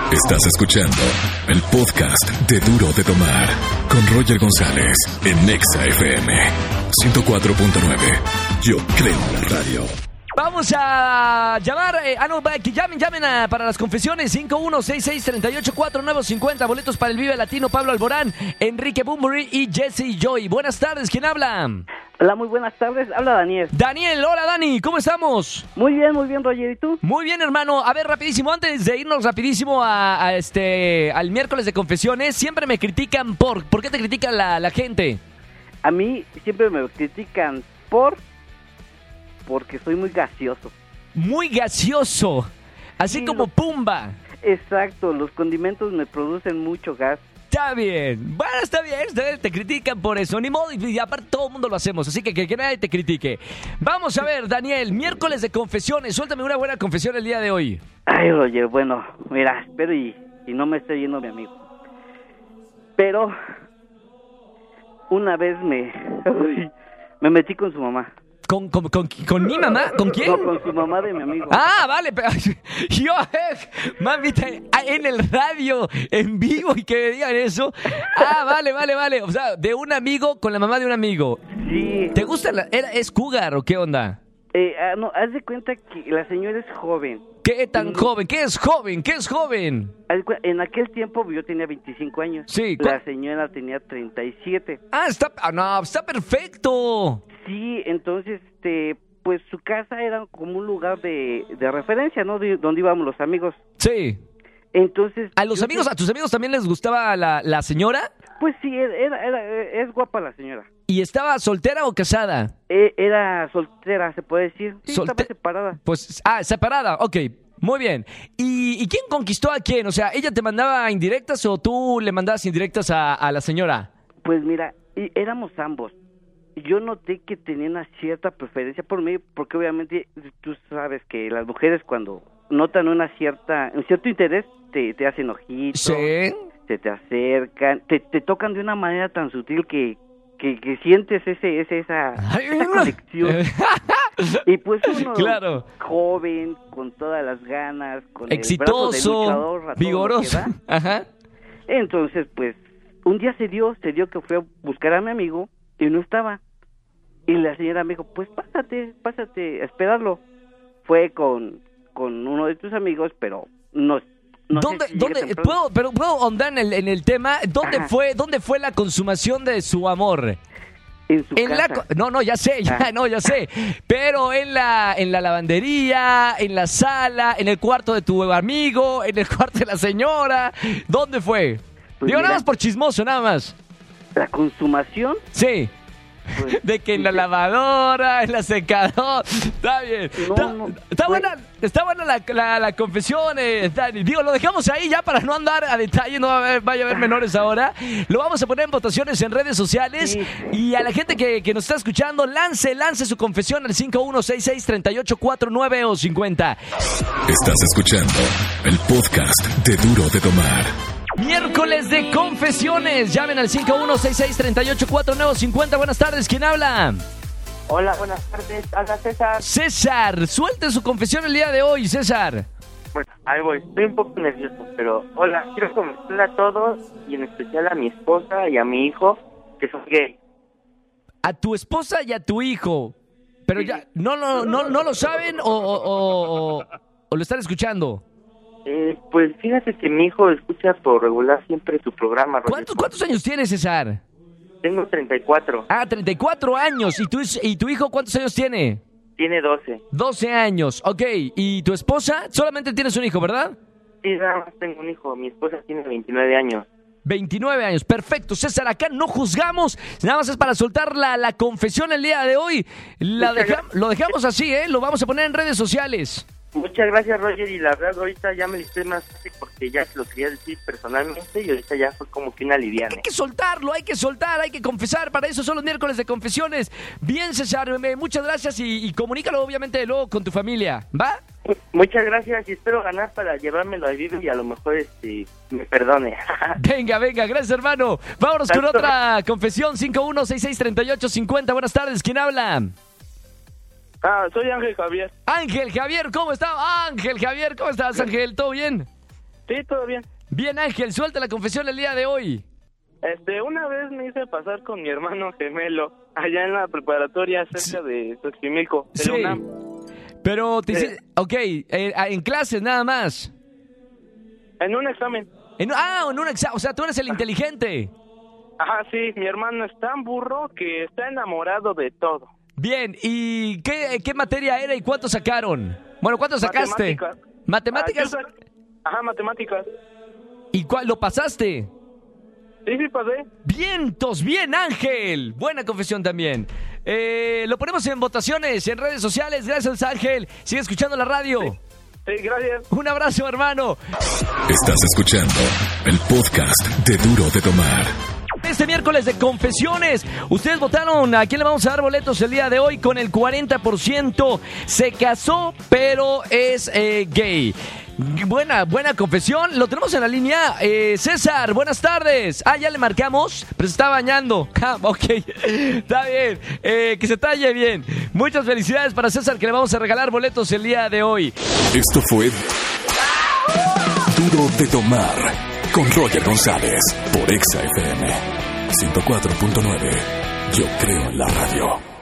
Estás escuchando el podcast de Duro de Tomar con Roger González en Nexa FM 104.9. Yo creo en la radio. Vamos a llamar, que llamen para las confesiones. 5166384950. Boletos para el Vive Latino. Pablo Alborán, Enrique Bunbury y Jesse Joy. Buenas tardes, ¿quién habla? Hola, muy buenas tardes, habla Daniel. Daniel, hola Dani, ¿cómo estamos? Muy bien, Roger, ¿y tú? Muy bien, hermano. A ver, rapidísimo, antes de irnos rapidísimo al miércoles de confesiones, siempre me critican ¿por qué te critican la gente? A mí siempre me critican porque soy muy gaseoso. Muy gaseoso, así Sí, como Pumba. Exacto, los condimentos me producen mucho gas. Está bien, bueno, está bien, te critican por eso, ni modo, y aparte todo el mundo lo hacemos, así que nadie te critique. Vamos a ver, Daniel, miércoles de confesiones, suéltame una buena confesión el día de hoy. Ay, Roger, bueno, mira, espero y no me esté yendo mi amigo. Pero una vez me metí con su mamá. ¿Con mi mamá? ¿Con quién? No, con su mamá de mi amigo. Ah, vale, pero yo, mamita, en el radio, en vivo, y que me digan eso. Ah, vale, o sea, de un amigo con la mamá de un amigo. Sí. ¿Te gusta es cougar o qué onda? No, haz de cuenta que la señora es joven. ¿Qué tan joven? ¿Qué es joven? ¿Qué es joven? En aquel tiempo yo tenía 25 años. Sí. La señora tenía 37. Ah, está perfecto. Sí, entonces, pues su casa era como un lugar de referencia, ¿no? Donde íbamos los amigos. Sí. Entonces... ¿A tus amigos también les gustaba la señora? Pues sí, es guapa la señora. ¿Y estaba soltera o casada? Era soltera, se puede decir. Sí, estaba separada. Pues, separada, ok. Muy bien. ¿Y quién conquistó a quién? O sea, ¿ella te mandaba indirectas o tú le mandabas indirectas a la señora? Pues mira, éramos ambos. Yo noté que tenía una cierta preferencia por mí, porque obviamente tú sabes que las mujeres cuando notan un cierto interés te hacen ojitos, sí, se te acercan, te tocan de una manera tan sutil que sientes esa conexión. Y pues uno, claro, joven, con todas las ganas, con exitoso, el brazo de luchador, a todo vigoroso. lo que da. Ajá. Entonces, pues, un día se dio que fui a buscar a mi amigo y no estaba. Y la señora me dijo, pues pásate a esperarlo. Fue con uno de tus amigos, pero no ¿Dónde, sé si ¿Puedo ahondar en el tema? ¿Dónde fue la consumación de su amor? En su casa. Ya sé. Pero en la lavandería, en la sala, en el cuarto de tu amigo, en el cuarto de la señora. ¿Dónde fue? Pues nada más por chismoso, nada más. ¿La consumación? Sí. Pues, de que en la lavadora, en la secadora. Está bien. Está buena la confesión, Dani. Digo, lo dejamos ahí ya para no andar a detalle, no vaya a haber menores ahora. Lo vamos a poner en votaciones en redes sociales. Sí. Y a la gente que nos está escuchando, lance su confesión al 51663849 o 50. Estás escuchando el podcast de Duro de Tomar. Miércoles de confesiones. Llamen al 5166384950. Buenas tardes, ¿quién habla? Hola, buenas tardes. Habla César. César, suelte su confesión el día de hoy, César. Bueno, ahí voy. Estoy un poco nervioso, pero hola, quiero confesarle a todos y en especial a mi esposa y a mi hijo que son gay. A tu esposa y a tu hijo. Pero sí. Ya, ¿no lo saben o lo están escuchando? Pues fíjate que mi hijo escucha por regular siempre tu programa. ¿Cuántos años tienes, César? Tengo 34. Ah, 34 años. ¿Y tu hijo cuántos años tiene? Tiene 12. 12 años, ok. ¿Y tu esposa? Solamente tienes un hijo, ¿verdad? Sí, nada más tengo un hijo. Mi esposa tiene 29 años. 29 años, perfecto. César, acá no juzgamos, nada más es para soltar la confesión el día de hoy. Lo dejamos así, lo vamos a poner en redes sociales. Muchas gracias, Roger, y la verdad ahorita ya me listé más fácil porque ya se lo quería decir personalmente y ahorita ya fue como que una liviana. Hay que soltarlo, hay que soltar, hay que confesar, para eso son los miércoles de confesiones. Bien, César, muchas gracias y comunícalo obviamente luego con tu familia, ¿va? Muchas gracias y espero ganar para llevármelo al vivo y a lo mejor me perdone. Venga, gracias, hermano. Vámonos con otra confesión, 51663850. Buenas tardes, ¿quién habla? Soy Ángel Javier. Ángel Javier, ¿cómo estás? Ángel Javier, ¿cómo estás, Ángel? ¿Todo bien? Sí, todo bien. Bien, Ángel, suelta la confesión el día de hoy. Una vez me hice pasar con mi hermano gemelo allá en la preparatoria cerca de Xochimilco. Sí. Pero, en clases nada más. En un examen. En un examen, o sea, tú eres el inteligente. Ajá, sí, mi hermano es tan burro que está enamorado de todo. Bien, ¿y qué materia era y cuánto sacaron? Bueno, ¿cuánto sacaste? ¿Matemáticas? Matemáticas. ¿Y cuál lo pasaste? Sí, pasé. Vientos, bien, Ángel. Buena confesión también. Lo ponemos en votaciones, en redes sociales. Gracias, Ángel. Sigue escuchando la radio. Sí, gracias. Un abrazo, hermano. Estás escuchando el podcast de Duro de Tomar. Este miércoles de confesiones, ustedes votaron a quién le vamos a dar boletos el día de hoy. Con el 40% se casó, pero es gay. Buena confesión. Lo tenemos en la línea. César, buenas tardes. Ya le marcamos, pero se está bañando. Ok, está bien. Que se talle bien. Muchas felicidades para César, que le vamos a regalar boletos el día de hoy. Esto fue Duro de Tomar con Roger González por Exa FM 104.9. Yo creo en la radio.